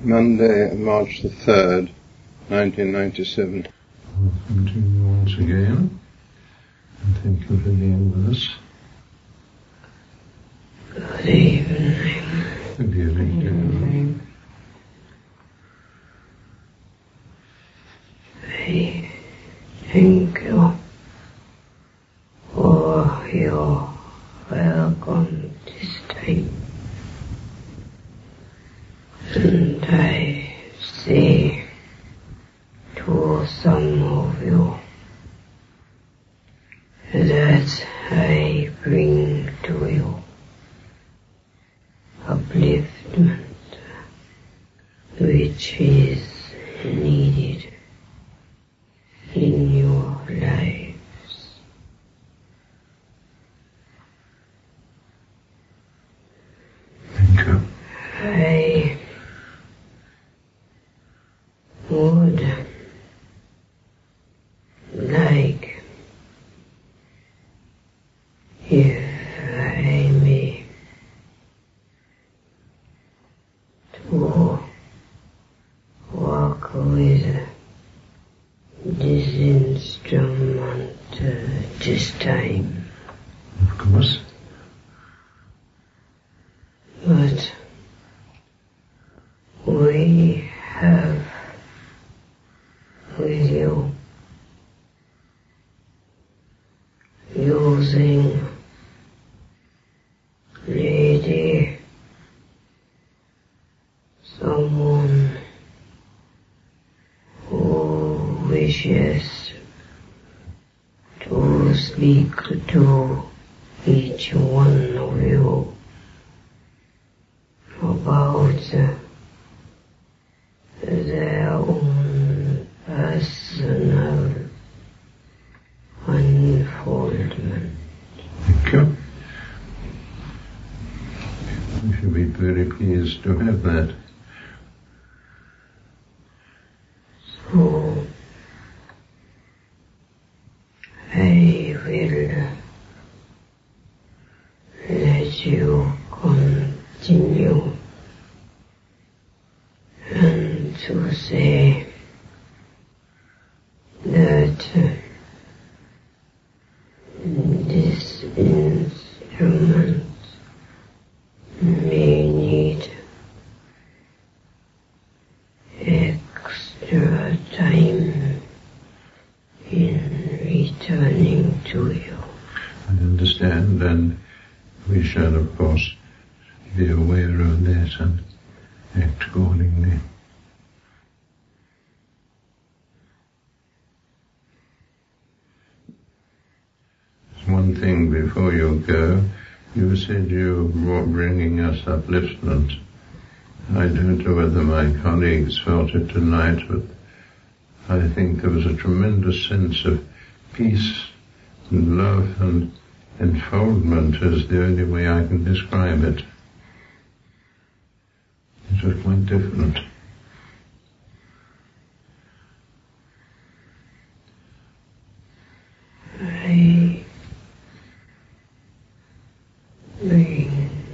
Monday, March the 3rd, 1997. Welcome to you once again, and thank you for being with us. Good evening. Good evening. I thank you for your welcome this time. And I say to some of you that I bring to you upliftment which is needed in your lives. Thank you. I would like, if I may, to work with this instrument this time. Of course. But we have with you using lady someone who wishes to speak to each one of you about their own personal unfoldment. Thank you. We should be very pleased to have that. So I will let you continue and to say that this instrument may need extra time in returning to you. I understand, and we shall, of course, be aware of that and act accordingly. One thing before you go, you said you were bringing us upliftment. I don't know whether my colleagues felt it tonight, but I think there was a tremendous sense of peace and love and enfoldment is the only way I can describe it. It was quite different. I bring